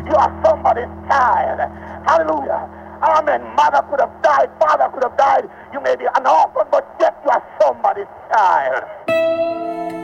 You are somebody's child. Hallelujah. Amen. Mother could have died, father could have died. You may be an orphan, but yet you are somebody's child.